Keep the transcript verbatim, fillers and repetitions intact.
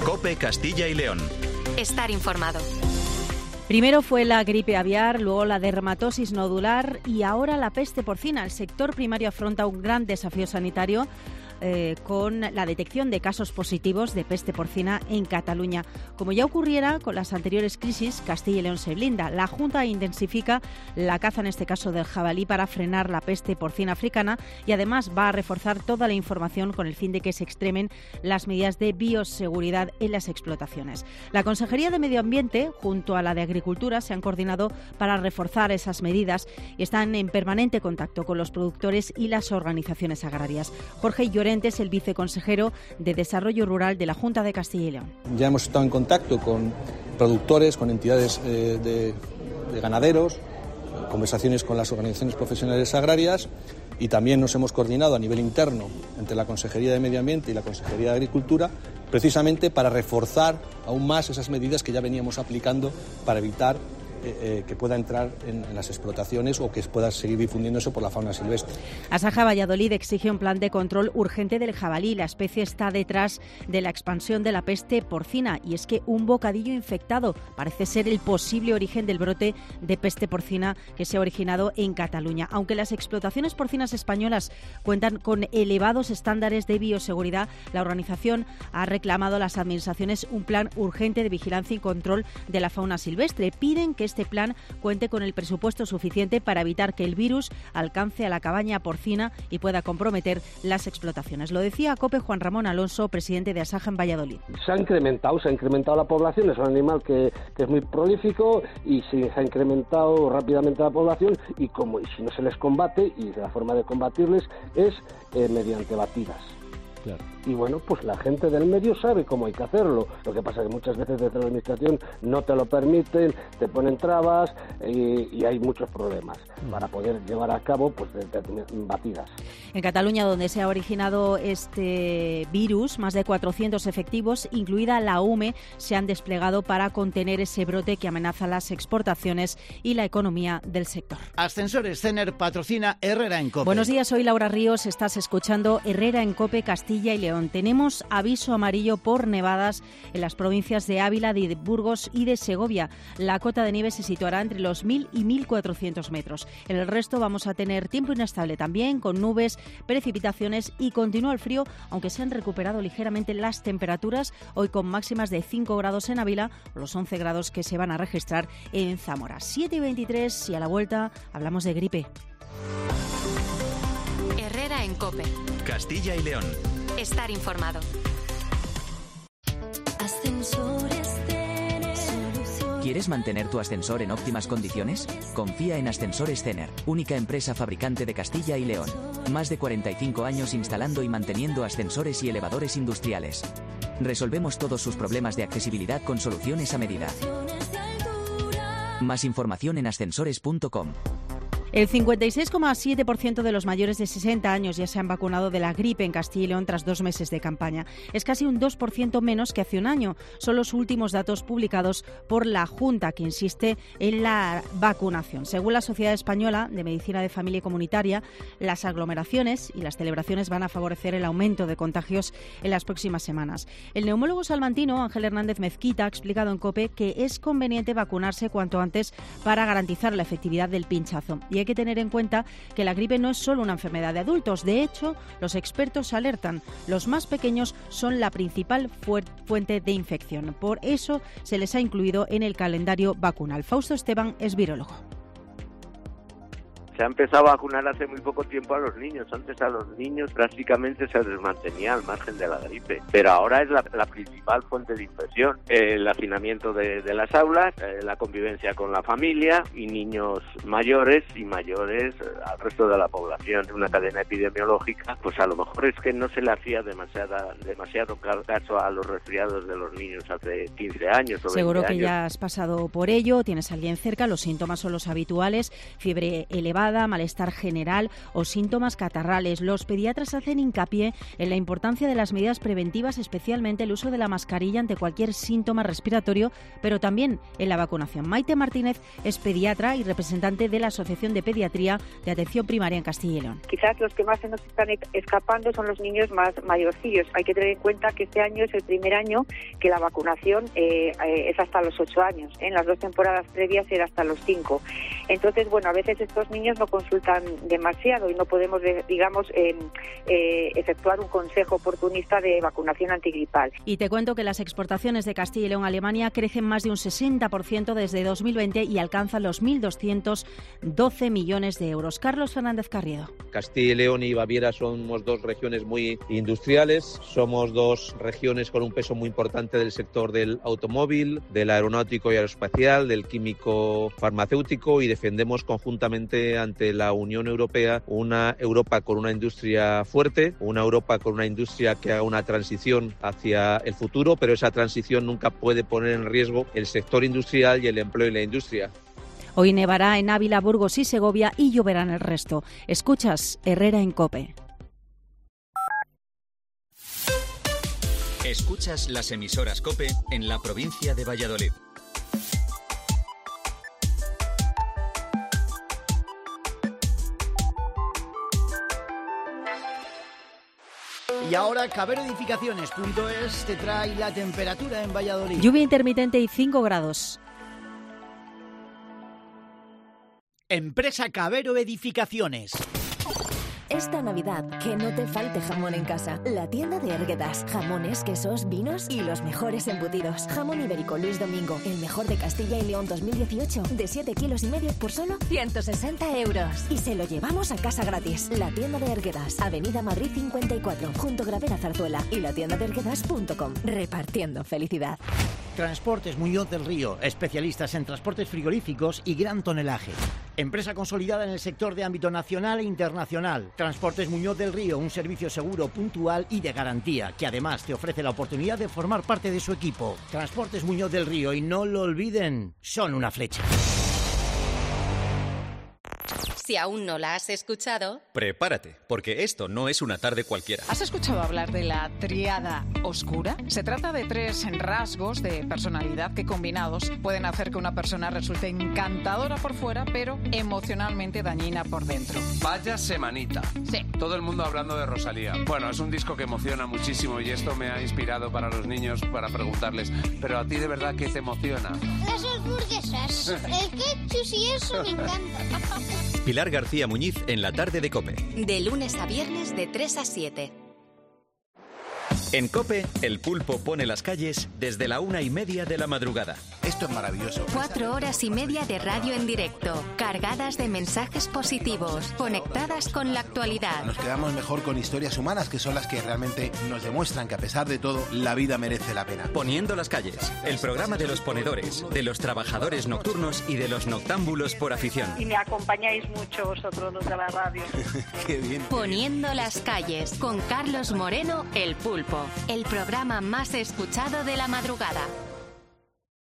COPE Castilla y León. Estar informado. Primero fue la gripe aviar, luego la dermatosis nodular y ahora la peste porcina. El sector primario afronta un gran desafío sanitario eh, con la detección de casos positivos de peste porcina en Cataluña. Como ya ocurriera con las anteriores crisis, Castilla y León se blinda. La Junta intensifica la caza, en este caso del jabalí, para frenar la peste porcina africana y además va a reforzar toda la información con el fin de que se extremen las medidas de bioseguridad en las explotaciones. La Consejería de Medio Ambiente, junto a la de Agricultura, se han coordinado para reforzar esas medidas y están en permanente contacto con los productores y las organizaciones agrarias. Jorge Llorente es el viceconsejero de Desarrollo Rural de la Junta de Castilla y León. Ya hemos estado en contacto con productores, con entidades eh, de, de ganaderos, conversaciones con las organizaciones profesionales agrarias y también nos hemos coordinado a nivel interno entre la Consejería de Medio Ambiente y la Consejería de Agricultura, precisamente para reforzar aún más esas medidas que ya veníamos aplicando para evitar eh, eh, que pueda entrar en, en las explotaciones o que pueda seguir difundiéndose por la fauna silvestre. Asaja Valladolid exige un plan de control urgente del jabalí. La especie está detrás de la expansión de la peste porcina y es que un bocadillo infectado parece ser el posible origen del brote de peste porcina que se ha originado en Cataluña. Aunque las explotaciones porcinas españolas cuentan con elevados estándares de bioseguridad, la organización ha reclamado a las administraciones un plan urgente de vigilancia y control de la fauna silvestre. Piden que este plan cuente con el presupuesto suficiente para evitar que el virus alcance a la cabaña porcina y pueda comprometer las explotaciones. Lo decía a COPE Juan Ramón Alonso, presidente de Asaja en Valladolid. Se ha incrementado, se ha incrementado la población, es un animal que, que es muy prolífico y se ha incrementado rápidamente la población y como y si no se les combate, y la forma de combatirles es eh, mediante batidas. Claro. Y bueno, pues la gente del medio sabe cómo hay que hacerlo. Lo que pasa es que muchas veces desde la administración no te lo permiten, te ponen trabas y, y hay muchos problemas mm. para poder llevar a cabo pues de, de, de batidas. En Cataluña, donde se ha originado este virus, más de cuatrocientos efectivos, incluida la U M E, se han desplegado para contener ese brote que amenaza las exportaciones y la economía del sector. Ascensores Cener patrocina Herrera en COPE. Buenos días, soy Laura Ríos, estás escuchando Herrera en COPE Castilla y León. Tenemos aviso amarillo por nevadas en las provincias de Ávila, de Burgos y de Segovia. La cota de nieve se situará entre los mil y mil cuatrocientos metros. En el resto vamos a tener tiempo inestable también, con nubes, precipitaciones y continúa el frío, aunque se han recuperado ligeramente las temperaturas, hoy con máximas de cinco grados en Ávila, los once grados que se van a registrar en Zamora. siete y veintitrés y a la vuelta hablamos de gripe. Herrera en COPE. Castilla y León. Estar informado. ¿Quieres mantener tu ascensor en óptimas condiciones? Confía en Ascensores Cener, única empresa fabricante de Castilla y León. Más de cuarenta y cinco años instalando y manteniendo ascensores y elevadores industriales. Resolvemos todos sus problemas de accesibilidad con soluciones a medida. Más información en ascensores punto com. El cincuenta y seis coma siete por ciento de los mayores de sesenta años ya se han vacunado de la gripe en Castilla y León tras dos meses de campaña. Es casi un dos por ciento menos que hace un año. Son los últimos datos publicados por la Junta, que insiste en la vacunación. Según la Sociedad Española de Medicina de Familia y Comunitaria, las aglomeraciones y las celebraciones van a favorecer el aumento de contagios en las próximas semanas. El neumólogo salmantino Ángel Hernández Mezquita ha explicado en COPE que es conveniente vacunarse cuanto antes para garantizar la efectividad del pinchazo. Y hay que tener en cuenta que la gripe no es solo una enfermedad de adultos. De hecho, los expertos alertan, los más pequeños son la principal fuente de infección. Por eso se les ha incluido en el calendario vacunal. Fausto Esteban es virólogo. Se ha empezado a vacunar hace muy poco tiempo a los niños. Antes a los niños prácticamente se les mantenía al margen de la gripe, pero ahora es la, la principal fuente de infección. El hacinamiento de, de las aulas, eh, la convivencia con la familia y niños mayores y mayores eh, al resto de la población. Una cadena epidemiológica, pues a lo mejor es que no se le hacía demasiada, demasiado caso a los resfriados de los niños hace quince años o Seguro veinte que años. Ya has pasado por ello, tienes a alguien cerca, los síntomas son los habituales, fiebre elevada, madrugada, malestar general o síntomas catarrales. Los pediatras hacen hincapié en la importancia de las medidas preventivas, especialmente el uso de la mascarilla ante cualquier síntoma respiratorio, pero también en la vacunación. Maite Martínez es pediatra y representante de la Asociación de Pediatría de Atención Primaria en Castilla y León. Quizás los que más se nos están escapando son los niños más mayorcillos. Hay que tener en cuenta que este año es el primer año que la vacunación eh, eh, es hasta los ocho años. En las dos temporadas previas era hasta los cinco. Entonces, bueno, a veces estos niños no consultan demasiado y no podemos, digamos, eh, eh, efectuar un consejo oportunista de vacunación antigripal. Y te cuento que las exportaciones de Castilla y León a Alemania crecen más de un sesenta por ciento desde dos mil veinte y alcanzan los mil doscientos doce millones de euros. Carlos Fernández Carriedo. Castilla y León y Baviera somos dos regiones muy industriales, somos dos regiones con un peso muy importante del sector del automóvil, del aeronáutico y aeroespacial, del químico farmacéutico, y defendemos conjuntamente ante la Unión Europea una Europa con una industria fuerte, una Europa con una industria que haga una transición hacia el futuro, pero esa transición nunca puede poner en riesgo el sector industrial y el empleo en la industria. Hoy nevará en Ávila, Burgos y Segovia y lloverá en el resto. Escuchas Herrera en COPE. Escuchas las emisoras COPE en la provincia de Valladolid. Y ahora Cabero Edificaciones punto es te trae la temperatura en Valladolid. Lluvia intermitente y cinco grados. Empresa Cabero Edificaciones. Esta Navidad, que no te falte jamón en casa. La tienda de Erguedas. Jamones, quesos, vinos y los mejores embutidos. Jamón ibérico Luis Domingo, el mejor de Castilla y León dos mil dieciocho, de siete kilos y medio por solo ciento sesenta euros. Y se lo llevamos a casa gratis. La tienda de Erguedas, Avenida Madrid cincuenta y cuatro, junto Gravera Zarzuela, y la tienda de erguedas punto com. Repartiendo felicidad. Transportes Muñoz del Río, especialistas en transportes frigoríficos y gran tonelaje. Empresa consolidada en el sector de ámbito nacional e internacional. Transportes Muñoz del Río, un servicio seguro, puntual y de garantía, que además te ofrece la oportunidad de formar parte de su equipo. Transportes Muñoz del Río, y no lo olviden, son una flecha. Si aún no la has escuchado, prepárate, porque esto no es una tarde cualquiera. ¿Has escuchado hablar de la tríada oscura? Se trata de tres rasgos de personalidad que combinados pueden hacer que una persona resulte encantadora por fuera, pero emocionalmente dañina por dentro. Vaya semanita. Sí. Todo el mundo hablando de Rosalía. Bueno, es un disco que emociona muchísimo y esto me ha inspirado para los niños para preguntarles, ¿pero a ti de verdad qué te emociona? Las hamburguesas, el ketchup y eso me encanta. Pilar García Muñiz en la tarde de COPE. De lunes a viernes de tres a siete. En COPE, el pulpo pone las calles desde la una y media de la madrugada. Esto es maravilloso. Cuatro horas y media de radio en directo, cargadas de mensajes positivos, conectadas con la actualidad. Nos quedamos mejor con historias humanas, que son las que realmente nos demuestran que a pesar de todo, la vida merece la pena. Poniendo las calles, el programa de los ponedores, de los trabajadores nocturnos y de los noctámbulos por afición. Y me acompañáis mucho vosotros los de la radio. Qué bien. Poniendo las calles, con Carlos Moreno, el pulpo. El programa más escuchado de la madrugada.